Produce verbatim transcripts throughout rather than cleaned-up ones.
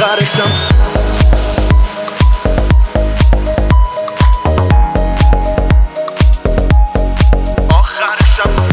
آخرشم آخرشم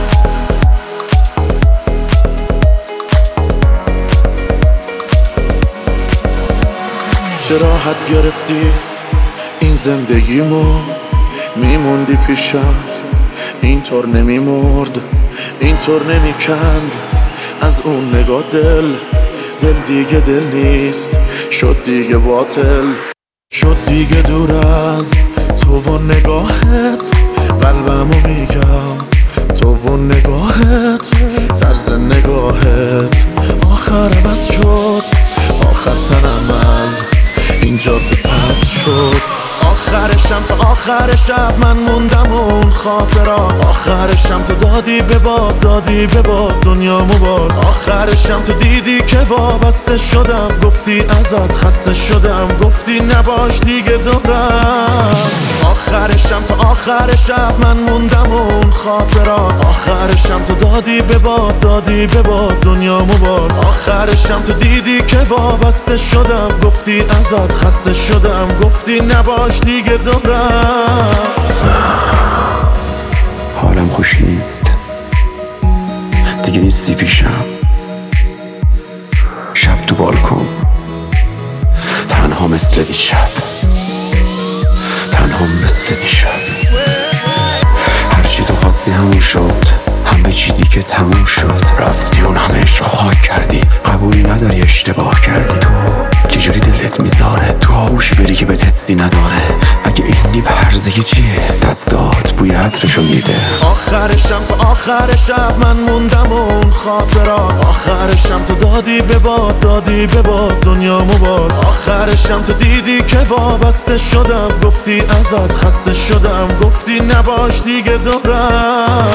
چه راحت گرفتی این زندگیمو، میموندی پیشم اینطور نمیمرد، اینطور نمیکند از اون نگاه دل. دل دیگه دل نیست، شد دیگه باطل، شد دیگه دور از تو و نگاهت. قلبمو میگم تو و نگاهت، طرز نگاهت آخر عوض شد، آخر تنم از این جاده پرد شد. آخرشم تا آخر شب من موندم اون خاطرات، آخرشم تو دادی به باد، دادی به باد دنیامو باز. آخرشم تو دیدی که وابسته شدم، گفتی ازت خسته شدم، گفتی نباش دیگه دورم. آخرشم تا آخر شب من موندم اون خاطرات، آخرشم تو دادی به باد، دادی به باد دنیامو باز. آخرشم تو دیدی که وابسته شدم، گفتی ازت خسته شدم، گفتی نباش دیگه دورم. حالم خوش نیست دیگه، نیستی پیشم. شب تو بالکن تنها مثل دیشب، تنها مثل دیشب. هرچی تو خواستی همون شد، همه چی دیگه تموم شد. رفتی اون همه عشق خاک کردی، قبول نداری اشتباه کردی. تو چجوری دلت میذاره تو آغوشی بری که به حسی نداره؟ اگه اینی به هرزگی چیه؟ دستات بوی عطرشو میده. آخرشم تا آخر شب من موندم اون خاطرات، آخرشم تو دادی به باد، دادی به باد دنیامو باز. آخرشم تو دیدی که وابسته شدم، گفتی ازت خسته شدم، گفتی نباش دیگه دورم.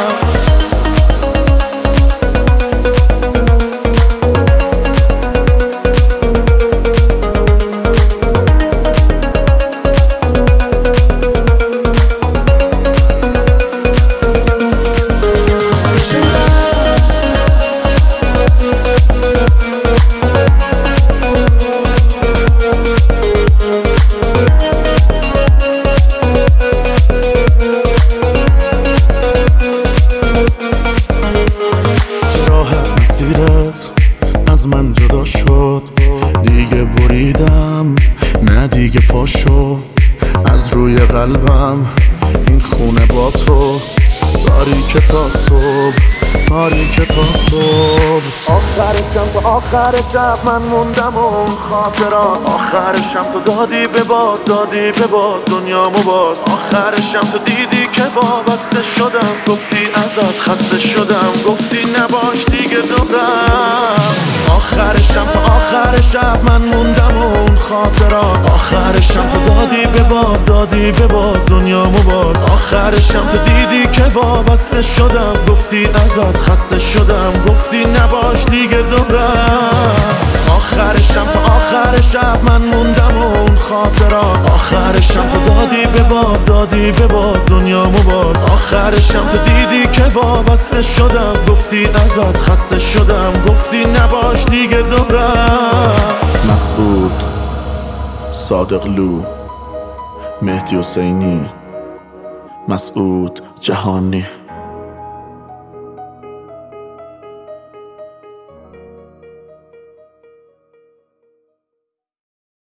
از من جدا شد، دیگه بریدم نه دیگه پاشو از روی قلبم. این خونه با تو تاریک تا صبح، تاریک تا صبح. آخرشم تا آخر شب من موندم اون خاطرات، آخرشم تو دادی به باد، دادی به باد دنیامو باز. آخرشم تو دیدی که وابسته شدم، گفتی ازت خسته شدم، گفتی نباش دیگه دورم. آخرشم تا آخر شب من موندم اون خاطرات، آخرشم تو دادی به باد، دادی به باد دنیامو باز. آخرشم تو دیدی که وابسته شدم، گفتی ازت خسته شدم، گفتی نباش دیگه دورم. آخرشم تا آخر شب من موندم اون خاطرات، آخرشم تو دادی به باد، دادی به باد دنیامو باز. آخرشم تو دیدی که وابسته شدم، گفتی ازت خسته شدم، گفتی نباش دیگه دورم. مسعود، صادقلو، مهدی حسینی، مسعود جهانی.